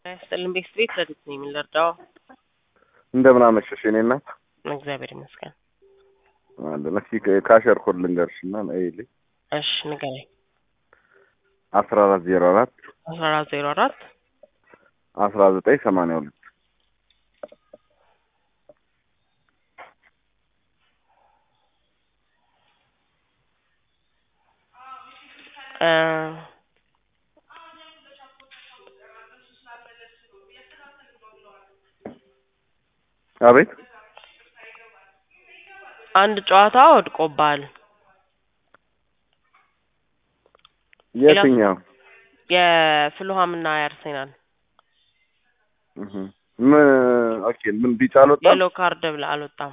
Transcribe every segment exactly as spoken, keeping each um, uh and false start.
ያስጥልን ቤት ቤት ለድት ነው የሚለርዳው እንደምን አመሸሽ የኔ እናት? እግዚአብሔር ይመስገን አለ ለሲ ካሸር ኮድ ልንገርሽና አይሊ እሺ ንገረኝ። አስራ አራት ዜሮ አራት አስራ አራት ዜሮ አራት አስራ ዘጠኝ ሰማንያ ሁለት እ አቤት አንድ ጨዋታ ወድቆባል። የትኛው? የፍልሃምና የአርሴናል እህ ምን ኦኬ ምን ቢጫ አልወጣም? የሎ ካርድ ብላ አልወጣም።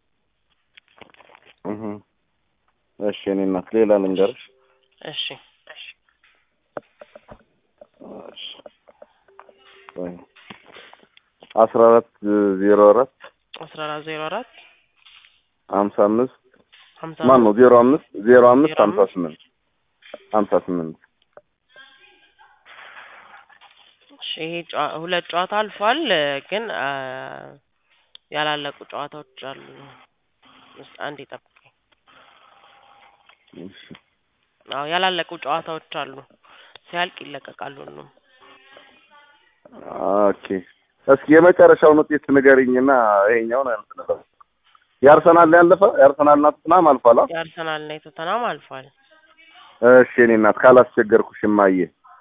እህ እሺ እኔ እናት ሌላ ልንገርሽ። እሺ እሺ ወይ አስራ አራት ዜሮ አራት አስራ አራት ዜሮ አራት ሃምሳ አምስት ሃምሳ ማን ነው ዜሮ አምስት ዜሮ አምስት ሃምሳ ስምንት ሃምሳ ስምንት ይሄ ሁለት ጨዋታ አልፏል፣ ግን ያላለቁ ጨዋታዎች አሉ። አንድ ይጠብቀኝ። እሺ አዎ ያላለቁ ጨዋታዎች አሉ፣ ሲያልቅ ይለቀቃሉ ነው። ኦኬ እስኪ የመጨረሻውን ውጤት ንገሪኝና ይሄኛውን አንተነው። የአርሰናል ያለፈ የአርሰናልና ቶተንሃም አልፏል። የአርሰናልና ቶተንሃም አልፏል። እሺ እኔ እናት ካላስቸገርኩሽ ማየ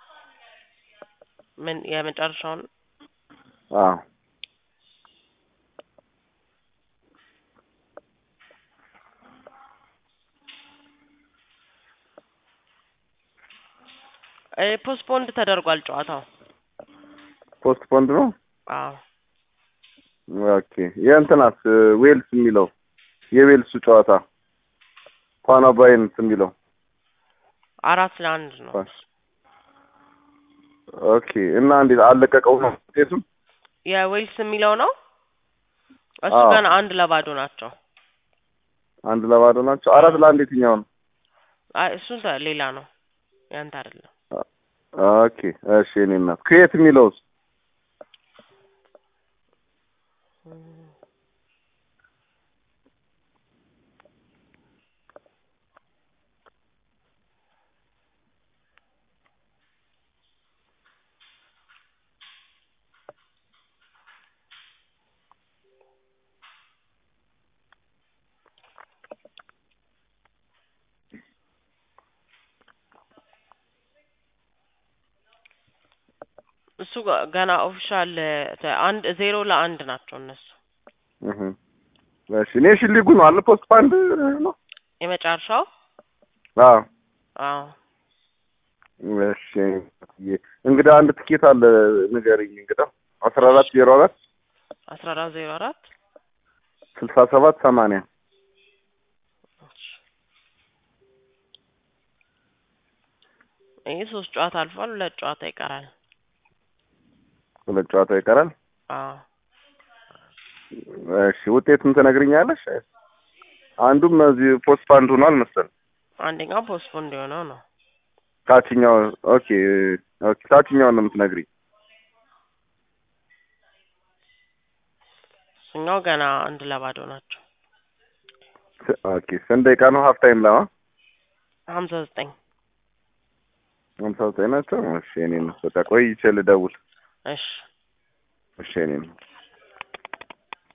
ምን የመጨረሻውን? አዎ እ ፖስትፖንድ ተደርጓል ጨዋታው። ፖስትፖንድ ነው? አዎ ኦኬ የእንትናስ ዌልስ የሚለው የዌልስ ጨዋታ ፓናባይን የሚለው አራት ለአንድ ነው። ኦኬ እና እንዴት አለቀቀው ነው ውጤቱ? የዌልስ የሚለው ነው። እሱ ገና አንድ ለባዶ ናቸው። አንድ ለባዶ ናቸው። አራት ለአንድ የትኛው ነው? አይ እሱ ሌላ ነው፣ ያንተ አይደለም። ኦኬ እሺ እኔ እናት ከየት የሚለውስ? እሱ ገና ኦፊሻል አንድ ዜሮ ለአንድ ናቸው እነሱ። እህ እሺ ኔሽን ሊጉ ነው አለ ፖስትፖንድ ነው የመጨረሻው? አዎ አዎ እሺ እንግዲህ አንድ ትኬት አለ ንገሪኝ። እንግዲህ አስራ አራት ዜሮ አራት አስራ አራት ዜሮ አራት ስልሳ ሰባት ሰማንያ ይሄ ሶስት ጨዋታ አልፏል፣ ሁለት ጨዋታ ይቀራል። ሁለት ጨዋታ ይቀራል? አዎ እሺ ውጤቱን ትነግሪኛለሽ? አንዱም እዚህ ፖስትፖንድ ሆኗል መሰለኝ። አንደኛው ፖስትፖንድ የሆነው ነው። ታችኛው ኦኬ ኦኬ ታችኛው ነው የምትነግሪኝ? እኛው ገና አንድ ለባዶ ናቸው። ኦኬ ስንት ደቂቃ ነው ሀፍ ታይም ላይ? ሃምሳ ዘጠኝ ሃምሳ ዘጠኝ ናቸው። እሺ እኔ ነው በቃ ቆይቼ ልደውል። እሺ እሺ እኔ ነው